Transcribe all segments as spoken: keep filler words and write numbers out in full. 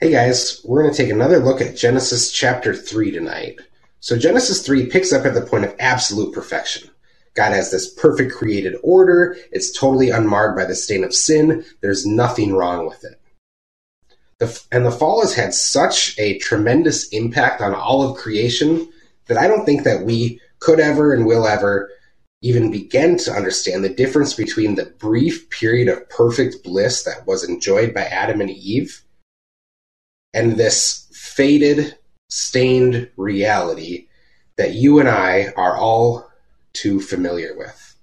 Hey guys, we're going to take another look at Genesis chapter three tonight. So Genesis three picks up at the point of absolute perfection. God has this perfect created order. It's totally unmarred by the stain of sin. There's nothing wrong with it. The, and the fall has had such a tremendous impact on all of creation that I don't think that we could ever and will ever even begin to understand the difference between the brief period of perfect bliss that was enjoyed by Adam and Eve and this faded, stained reality that you and I are all too familiar with.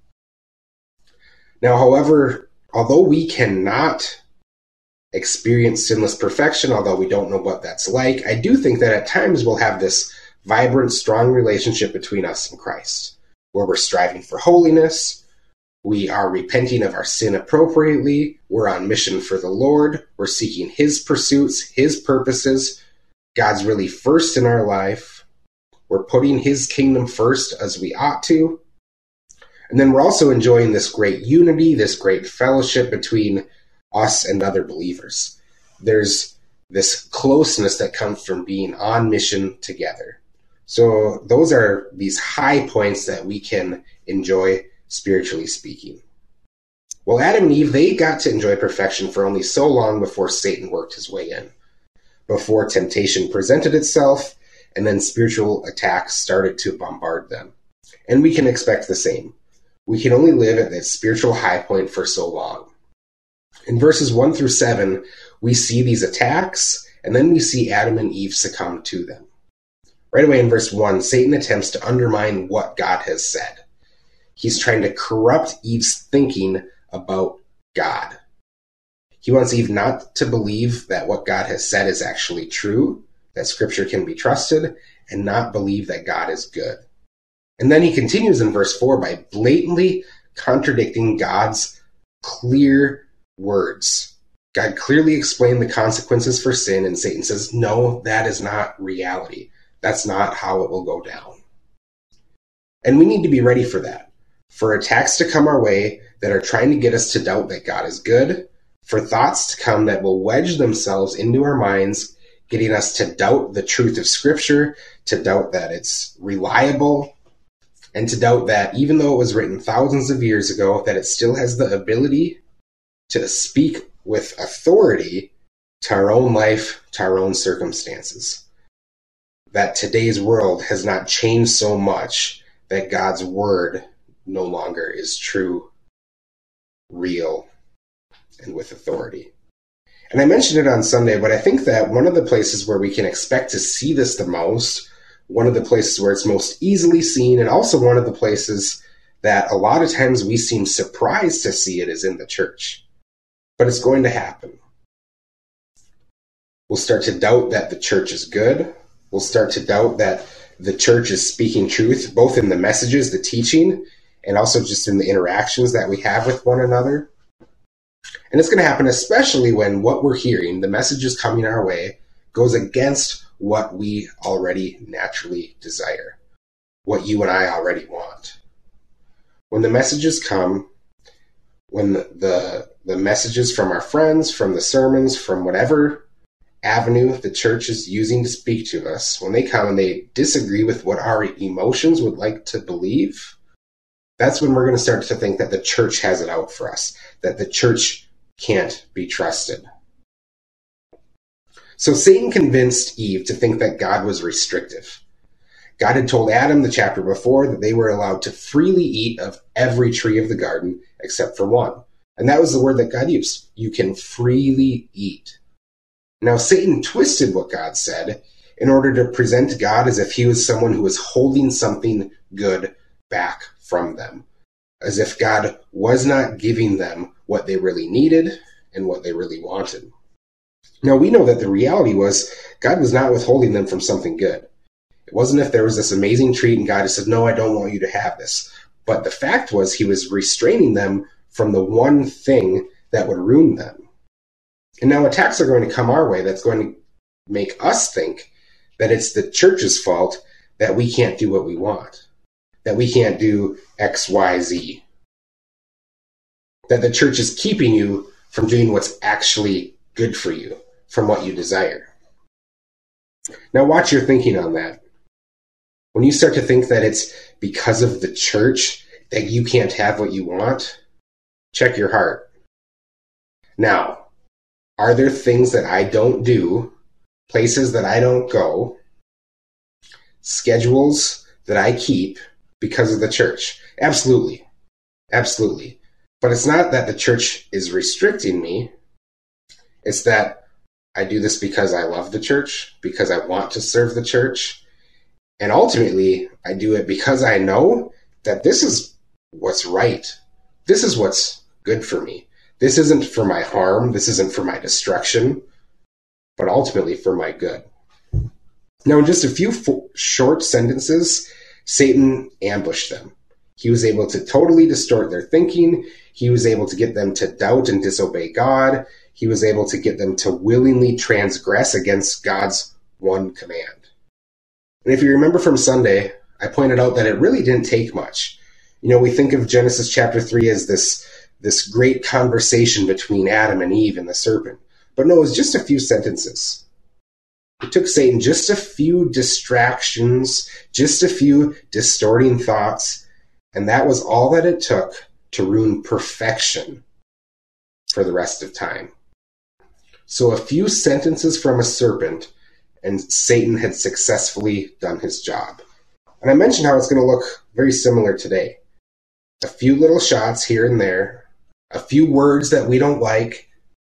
Now, however, although we cannot experience sinless perfection, although we don't know what that's like, I do think that at times we'll have this vibrant, strong relationship between us and Christ, where we're striving for holiness, we are repenting of our sin appropriately, we're on mission for the Lord, we're seeking His pursuits, His purposes, God's really first in our life, we're putting His kingdom first as we ought to, and then we're also enjoying this great unity, this great fellowship between us and other believers. There's this closeness that comes from being on mission together. So those are these high points that we can enjoy spiritually speaking. Well, Adam and Eve, they got to enjoy perfection for only so long before Satan worked his way in, before temptation presented itself, and then spiritual attacks started to bombard them. And we can expect the same. We can only live at that spiritual high point for so long. In verses one through seven, we see these attacks, and then we see Adam and Eve succumb to them. Right away in verse one, Satan attempts to undermine what God has said. He's trying to corrupt Eve's thinking about God. He wants Eve not to believe that what God has said is actually true, that Scripture can be trusted, and not believe that God is good. And then he continues in verse four by blatantly contradicting God's clear words. God clearly explained the consequences for sin, and Satan says, no, that is not reality. That's not how it will go down. And we need to be ready for that. For attacks to come our way that are trying to get us to doubt that God is good, for thoughts to come that will wedge themselves into our minds, getting us to doubt the truth of Scripture, to doubt that it's reliable, and to doubt that even though it was written thousands of years ago, that it still has the ability to speak with authority to our own life, to our own circumstances. That today's world has not changed so much that God's word no longer is true, real, and with authority. And I mentioned it on Sunday, but I think that one of the places where we can expect to see this the most, one of the places where it's most easily seen, and also one of the places that a lot of times we seem surprised to see it, is in the church. But it's going to happen. We'll start to doubt that the church is good. We'll start to doubt that the church is speaking truth, both in the messages, the teaching, and also just in the interactions that we have with one another. And it's going to happen especially when what we're hearing, the messages coming our way, goes against what we already naturally desire, what you and I already want. When the messages come, when the, the, the messages from our friends, from the sermons, from whatever avenue the church is using to speak to us, when they come and they disagree with what our emotions would like to believe, that's when we're going to start to think that the church has it out for us, that the church can't be trusted. So Satan convinced Eve to think that God was restrictive. God had told Adam the chapter before that they were allowed to freely eat of every tree of the garden except for one. And that was the word that God used. You can freely eat. Now Satan twisted what God said in order to present God as if he was someone who was holding something good back from them, as if God was not giving them what they really needed and what they really wanted. Now we know that the reality was God was not withholding them from something good. It wasn't if there was this amazing treat and God just said, no, I don't want you to have this. But the fact was he was restraining them from the one thing that would ruin them. And now attacks are going to come our way that's going to make us think that it's the church's fault that we can't do what we want, that we can't do X, Y, Z, that the church is keeping you from doing what's actually good for you, from what you desire. Now watch your thinking on that. When you start to think that it's because of the church that you can't have what you want, check your heart. Now, are there things that I don't do, places that I don't go, schedules that I keep because of the church? Absolutely. Absolutely. But it's not that the church is restricting me. It's that I do this because I love the church, because I want to serve the church. And ultimately, I do it because I know that this is what's right. This is what's good for me. This isn't for my harm. This isn't for my destruction, but ultimately for my good. Now, in just a few fo- short sentences, Satan ambushed them. He was able to totally distort their thinking. He was able to get them to doubt and disobey God. He was able to get them to willingly transgress against God's one command. And if you remember from Sunday, I pointed out that it really didn't take much. You know, we think of Genesis chapter three as this, this great conversation between Adam and Eve and the serpent. But no, it was just a few sentences. It took Satan just a few distractions, just a few distorting thoughts, and that was all that it took to ruin perfection for the rest of time. So a few sentences from a serpent, and Satan had successfully done his job. And I mentioned how it's going to look very similar today. A few little shots here and there, a few words that we don't like,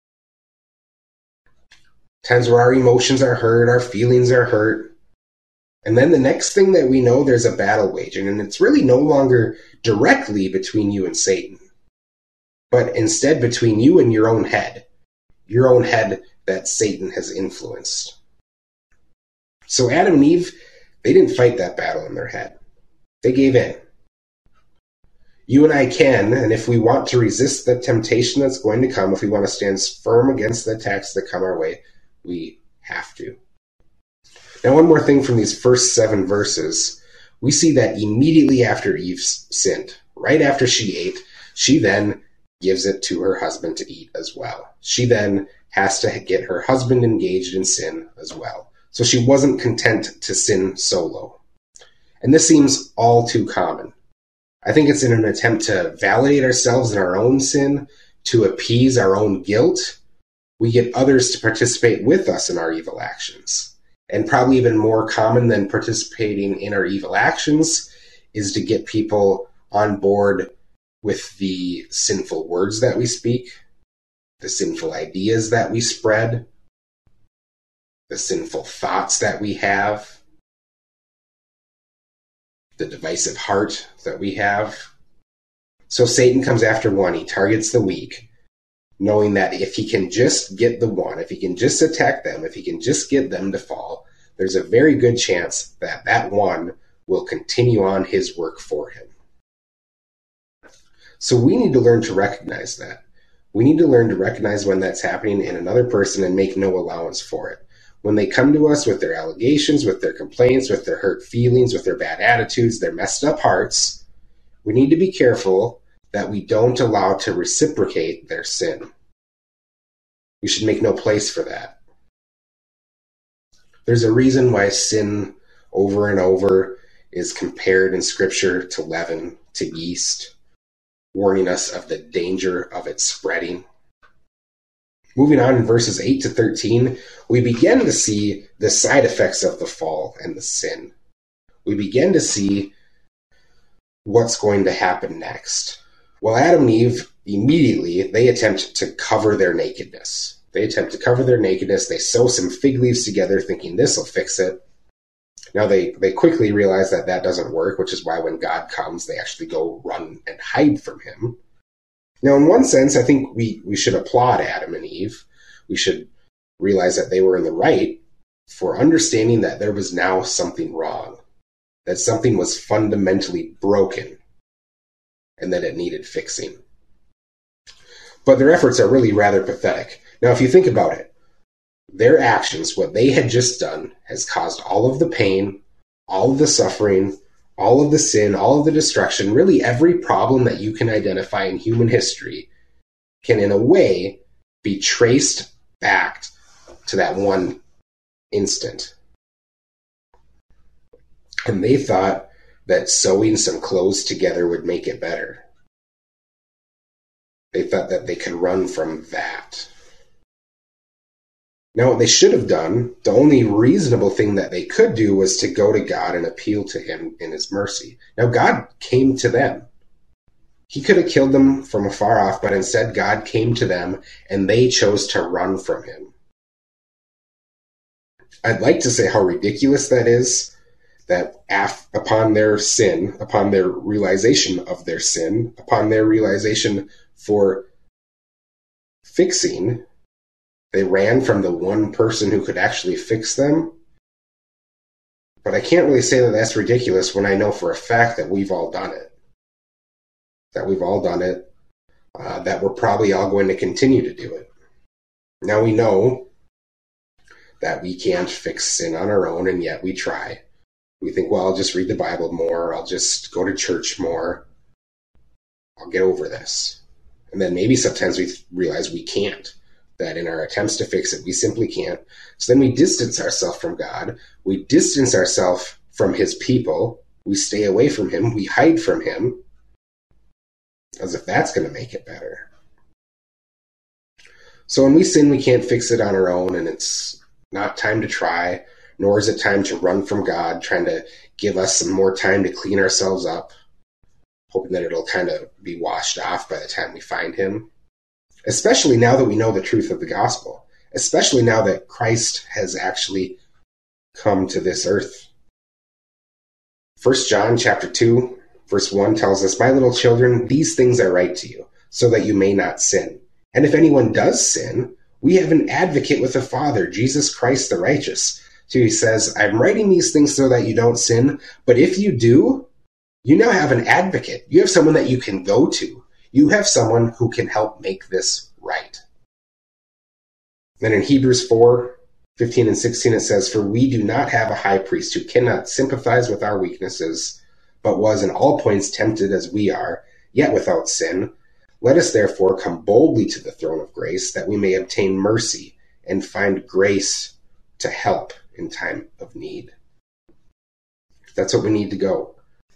times where our emotions are hurt, our feelings are hurt. And then the next thing that we know, there's a battle waging, and it's really no longer directly between you and Satan, but instead between you and your own head, your own head that Satan has influenced. So Adam and Eve, they didn't fight that battle in their head. They gave in. You and I can, and if we want to resist the temptation that's going to come, if we want to stand firm against the attacks that come our way, we have to. Now, one more thing from these first seven verses, we see that immediately after Eve sinned, right after she ate, she then gives it to her husband to eat as well. She then has to get her husband engaged in sin as well. So she wasn't content to sin solo. And this seems all too common. I think it's in an attempt to validate ourselves in our own sin, to appease our own guilt. We get others to participate with us in our evil actions. And probably even more common than participating in our evil actions is to get people on board with the sinful words that we speak, the sinful ideas that we spread, the sinful thoughts that we have, the divisive heart that we have. So Satan comes after one. He targets the weak, knowing that if he can just get the one, if he can just attack them, if he can just get them to fall, there's a very good chance that that one will continue on his work for him. So we need to learn to recognize that. We need to learn to recognize when that's happening in another person and make no allowance for it. When they come to us with their allegations, with their complaints, with their hurt feelings, with their bad attitudes, their messed up hearts, we need to be careful that we don't allow to reciprocate their sin. We should make no place for that. There's a reason why sin over and over is compared in Scripture to leaven, to yeast, warning us of the danger of it spreading. Moving on in verses eight to thirteen, we begin to see the side effects of the fall and the sin. We begin to see what's going to happen next. Well, Adam and Eve, immediately, they attempt to cover their nakedness. They attempt to cover their nakedness. They sew some fig leaves together, thinking this will fix it. Now, they, they quickly realize that that doesn't work, which is why when God comes, they actually go run and hide from him. Now, in one sense, I think we, we should applaud Adam and Eve. We should realize that they were in the right for understanding that there was now something wrong, that something was fundamentally broken, and that it needed fixing. But their efforts are really rather pathetic. Now, if you think about it, their actions, what they had just done, has caused all of the pain, all of the suffering, all of the sin, all of the destruction, really every problem that you can identify in human history can, in a way, be traced back to that one instant. And they thought that sewing some clothes together would make it better. They thought that they could run from that. Now, what they should have done, the only reasonable thing that they could do, was to go to God and appeal to him in his mercy. Now, God came to them. He could have killed them from afar off, but instead God came to them and they chose to run from him. I'd like to say how ridiculous that is, that af- upon their sin, upon their realization of their sin, upon their realization for fixing, they ran from the one person who could actually fix them. But I can't really say that that's ridiculous when I know for a fact that we've all done it. That we've all done it. Uh, that we're probably all going to continue to do it. Now we know that we can't fix sin on our own, and yet we try. We think, well, I'll just read the Bible more. I'll just go to church more. I'll get over this. And then maybe sometimes we realize we can't. That in our attempts to fix it, we simply can't. So then we distance ourselves from God. We distance ourselves from his people. We stay away from him. We hide from him. As if that's going to make it better. So when we sin, we can't fix it on our own, and it's not time to try, nor is it time to run from God, trying to give us some more time to clean ourselves up, hoping that it'll kind of be washed off by the time we find him. Especially now that we know the truth of the gospel. Especially now that Christ has actually come to this earth. First John chapter two, verse one tells us, "My little children, these things I write to you, so that you may not sin. And if anyone does sin, we have an advocate with the Father, Jesus Christ the righteous." So he says, I'm writing these things so that you don't sin, but if you do, you now have an advocate. You have someone that you can go to. You have someone who can help make this right. Then in Hebrews four, fifteen and sixteen, it says, "For we do not have a high priest who cannot sympathize with our weaknesses, but was in all points tempted as we are, yet without sin. Let us therefore come boldly to the throne of grace, that we may obtain mercy and find grace to help in time of need." That's what we need to go.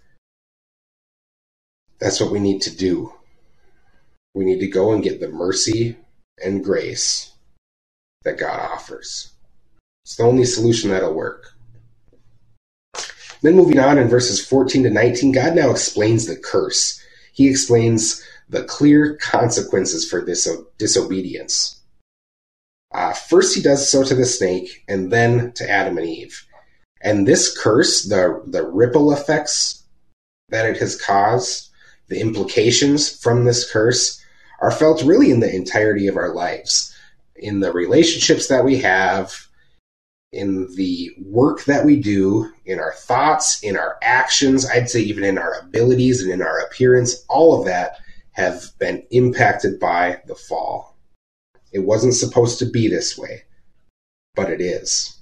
That's what we need to do. We need to go and get the mercy and grace that God offers. It's the only solution that'll work. Then moving on in verses fourteen to nineteen, God now explains the curse. He explains the clear consequences for this disobedience. Uh, first he does so to the snake, and then to Adam and Eve. And this curse, the, the ripple effects that it has caused, the implications from this curse, are felt really in the entirety of our lives. In the relationships that we have, in the work that we do, in our thoughts, in our actions, I'd say even in our abilities and in our appearance, all of that have been impacted by the fall. It wasn't supposed to be this way, but it is.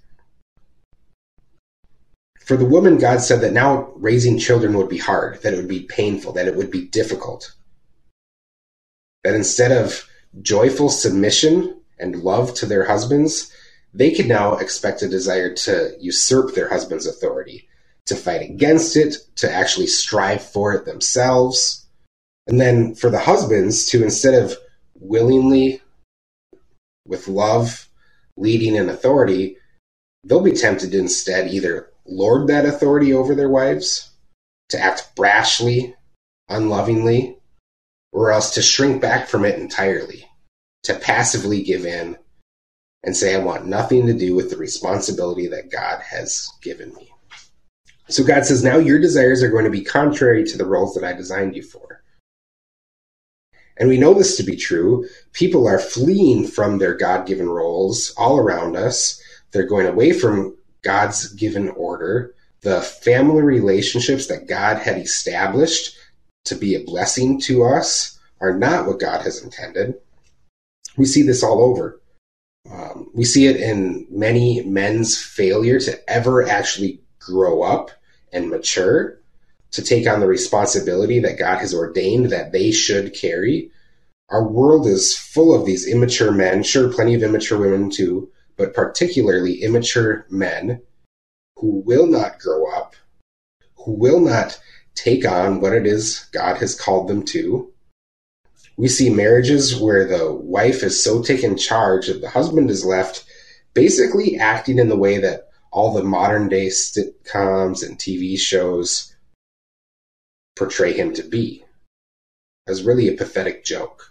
For the woman, God said that now raising children would be hard, that it would be painful, that it would be difficult. That instead of joyful submission and love to their husbands, they could now expect a desire to usurp their husband's authority, to fight against it, to actually strive for it themselves. And then for the husbands to, instead of willingly, with love, leading in authority, they'll be tempted to instead either lord that authority over their wives, to act brashly, unlovingly, or else to shrink back from it entirely, to passively give in and say, I want nothing to do with the responsibility that God has given me. So God says, now your desires are going to be contrary to the roles that I designed you for. And we know this to be true. People are fleeing from their God-given roles all around us. They're going away from God's given order, the family relationships that God had established to be a blessing to us are not what God has intended. We see this all over. Um, we see it in many men's failure to ever actually grow up and mature, to take on the responsibility that God has ordained that they should carry. Our world is full of these immature men, sure, plenty of immature women too, but particularly immature men who will not grow up, who will not take on what it is God has called them to. We see marriages where the wife is so taken charge that the husband is left basically acting in the way that all the modern day sitcoms and T V shows portray him to be. As really a pathetic joke.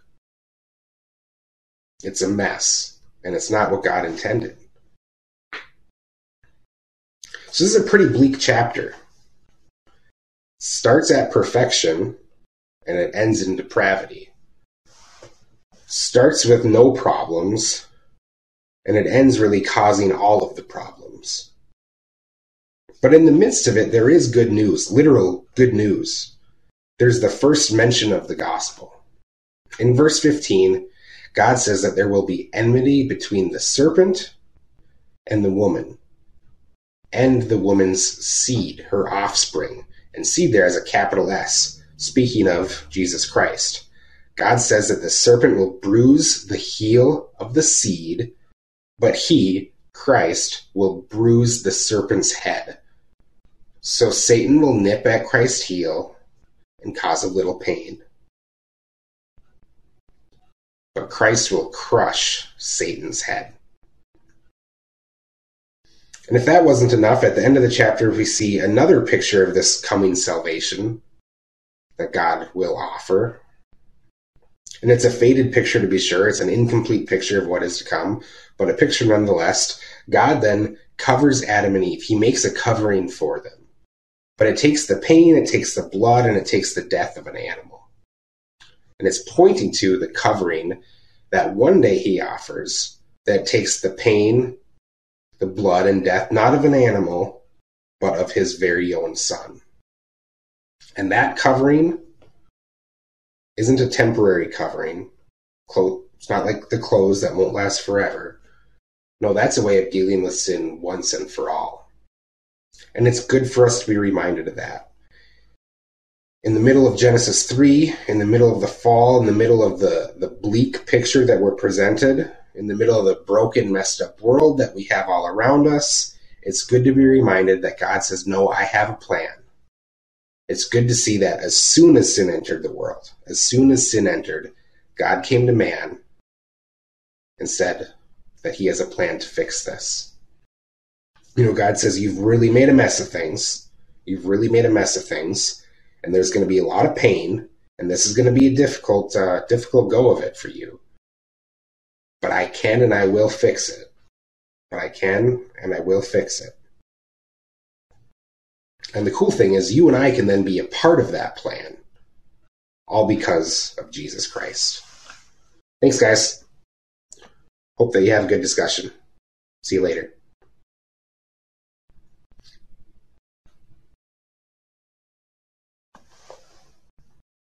It's a mess, and it's not what God intended. So this is a pretty bleak chapter. It starts at perfection, and it ends in depravity. Starts with no problems, and it ends really causing all of the problems. But in the midst of it, there is good news, literal good news. There's the first mention of the gospel. In verse fifteen, God says that there will be enmity between the serpent and the woman, and the woman's seed, her offspring. And seed there is a capital S, speaking of Jesus Christ. God says that the serpent will bruise the heel of the seed, but he, Christ, will bruise the serpent's head. So Satan will nip at Christ's heel and cause a little pain. But Christ will crush Satan's head. And if that wasn't enough, at the end of the chapter we see another picture of this coming salvation that God will offer. And it's a faded picture, to be sure. It's an incomplete picture of what is to come, but a picture nonetheless. God then covers Adam and Eve. He makes a covering for them. But it takes the pain, it takes the blood, and it takes the death of an animal. And it's pointing to the covering that one day he offers that takes the pain, the blood, and death, not of an animal, but of his very own son. And that covering isn't a temporary covering. It's not like the clothes that won't last forever. No, that's a way of dealing with sin once and for all. And it's good for us to be reminded of that. In the middle of Genesis three, in the middle of the fall, in the middle of the, the bleak picture that we're presented, in the middle of the broken, messed up world that we have all around us, it's good to be reminded that God says, no, I have a plan. It's good to see that as soon as sin entered the world, as soon as sin entered, God came to man and said that he has a plan to fix this. You know, God says, you've really made a mess of things. You've really made a mess of things. And there's going to be a lot of pain. And this is going to be a difficult, uh, difficult go of it for you. But I can and I will fix it. But I can and I will fix it. And the cool thing is you and I can then be a part of that plan. All because of Jesus Christ. Thanks, guys. Hope that you have a good discussion. See you later.